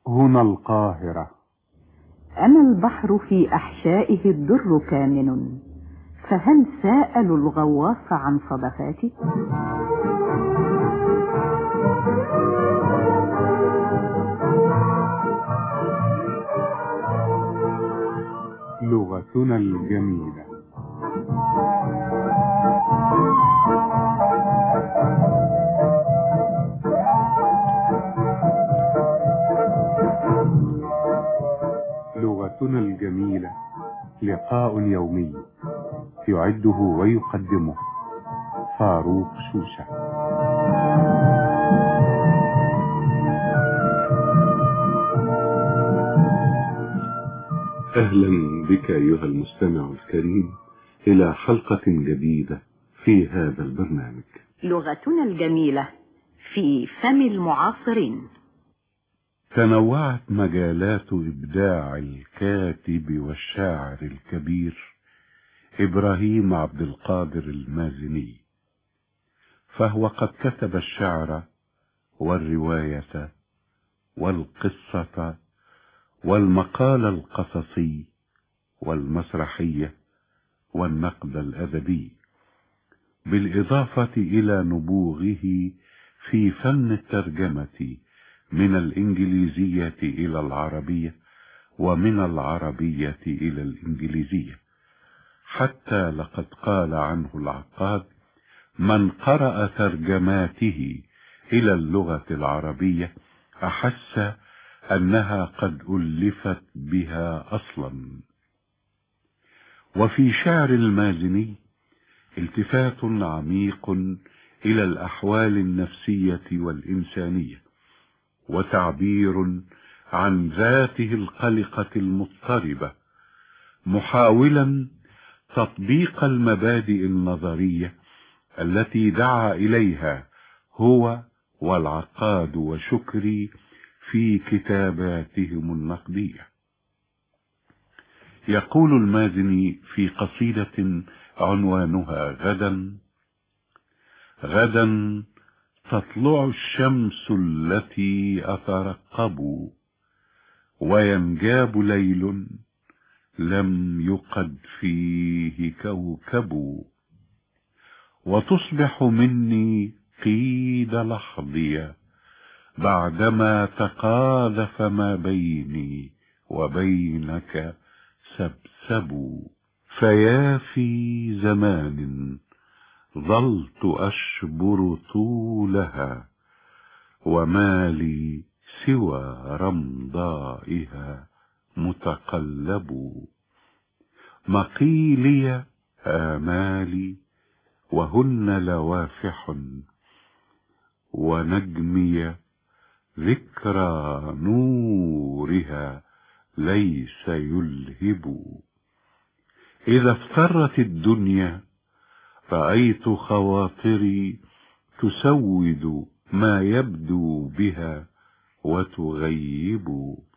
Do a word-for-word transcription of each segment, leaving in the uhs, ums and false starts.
هنا القاهرة. أنا البحر في أحشائه الدر كامن، فهل سألوا الغواص عن صدفاتي؟ لغتنا الجميلة. لغتنا الجميلة لقاء يومي يعده ويقدمه فاروق شوشة. أهلا بك أيها المستمع الكريم إلى حلقة جديدة في هذا البرنامج لغتنا الجميلة في فم المعاصرين. تنوعت مجالات إبداع الكاتب والشاعر الكبير إبراهيم عبد القادر المازني، فهو قد كتب الشعر والرواية والقصة والمقال القصصي والمسرحية والنقد الأدبي، بالإضافة إلى نبوغه في فن الترجمة من الإنجليزية إلى العربية ومن العربية إلى الإنجليزية، حتى لقد قال عنه العقاد: من قرأ ترجماته إلى اللغة العربية أحس أنها قد ألفت بها أصلا. وفي شعر المازني التفات عميق إلى الأحوال النفسية والإنسانية، وتعبير عن ذاته القلقة المضطربة، محاولا تطبيق المبادئ النظرية التي دعا إليها هو والعقاد وشكري في كتاباتهم النقدية. يقول المازني في قصيدة عنوانها غدا: غدا تطلع الشمس التي أترقب، وينجاب ليل لم يقد فيه كوكب، وتصبح مني قيد لحظي بعدما تقاذف ما بيني وبينك سبسب. فيا في زمان ظلت أشبر طولها، وما لي سوى رمضائها متقلب. مقيلي آمالي وهن لوافح، ونجمي ذكرى نورها ليس يلهب. إذا افترت الدنيا رأيت خواطري تسود ما يبدو بها وتغيب،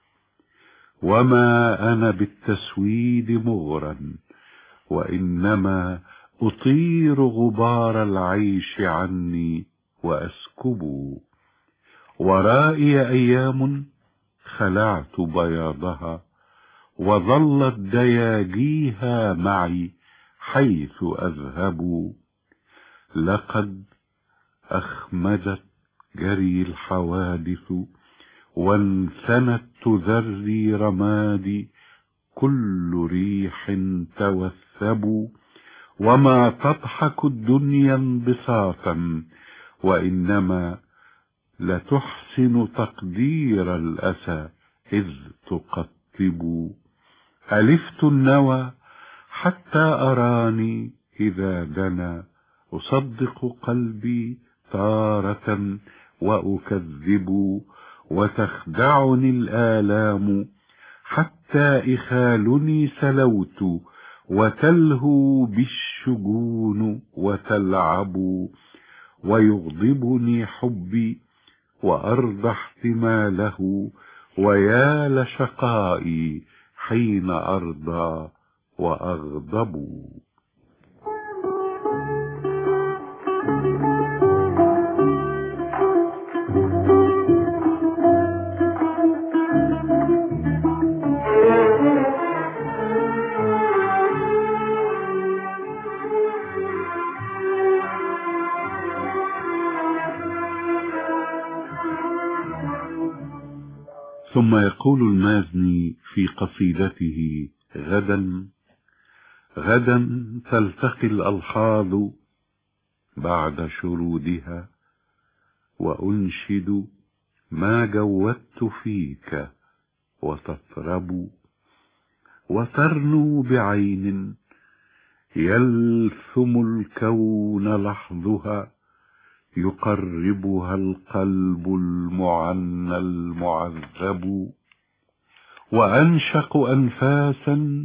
وما أنا بالتسويد مغرا، وإنما أطير غبار العيش عني وأسكب. ورائي أيام خلعت بياضها، وظلت دياجيها معي حيث أذهب. لقد أخمدت جري الحوادث، وانثنت تذري رمادي، كل ريح توثب. وما تضحك الدنيا انبساطا، وإنما لتحسن تقدير الأسى إذ تقطب. ألفت النوى حتى أراني إذا دنا، أصدق قلبي تارة وأكذب. وتخدعني الآلام حتى إخالني سلوت، وتلهو بالشجون وتلعب. ويغضبني حبي وأرضى احتماله، ويا لشقائي حين أرضى وأغضب. ثم يقول المازني في قصيدته غدا: غدا تلتقي الألحاظ بعد شرودها، وأنشد ما جودت فيك وتطرب، وترنو بعين يلثم الكون لحظها، يقربها القلب المعنى المعذب، وأنشق أنفاسا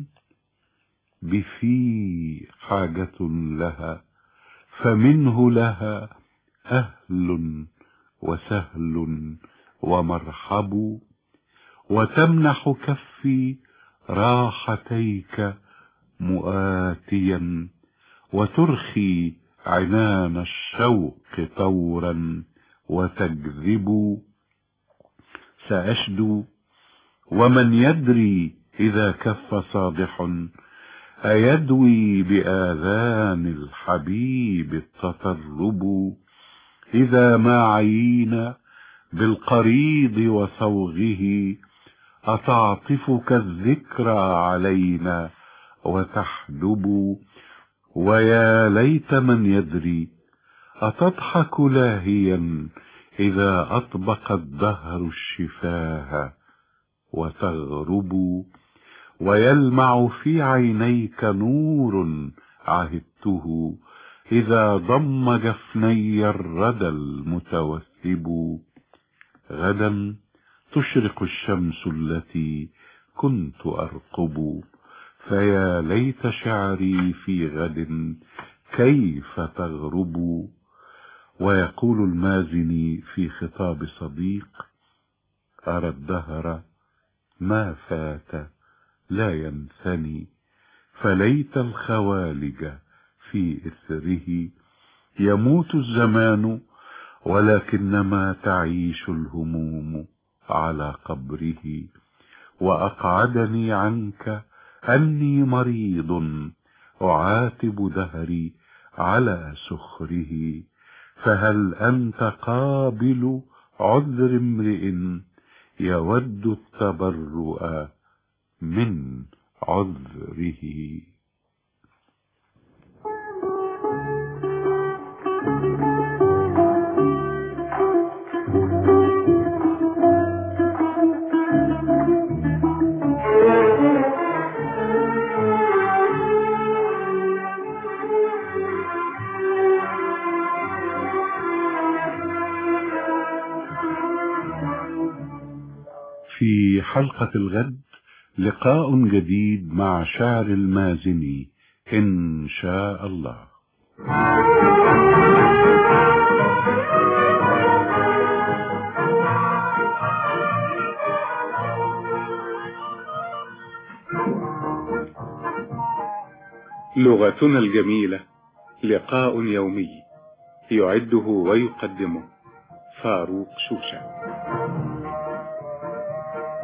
بفي حاجة لها، فمنه لها أهل وسهل ومرحب، وتمنح كفي راحتيك مؤاتيا، وترخي عنان الشوق طورا وتجذب. سأشدو ومن يدري إذا كف صادح أيدوي بآذان الحبيب التطرب، إذا ما عيينا بالقريض وصوغه أتعطفك الذكرى علينا وتحدب. ويا ليت من يدري أتضحك لاهيا إذا أطبق الدهر الشفاه وتغرب، ويلمع في عينيك نور عهدته إذا ضم جفني الردى المتوثب. غدا تشرق الشمس التي كنت أرقب، فيا ليت شعري في غد كيف تغرب. ويقول المازني في خطاب صديق: أرى الدهر ما فات لا ينثني، فليت الخوالج في إثره، يموت الزمان ولكنما تعيش الهموم على قبره، وأقعدني عنك أني مريض أعاتب دهري على سخره، فهل أنت قابل عذر امرئ يود التبرؤ من عذره؟ في حلقة الغد لقاء جديد مع شعر المازني إن شاء الله. لغتنا الجميلة لقاء يومي، يعده ويقدمه فاروق شوشة.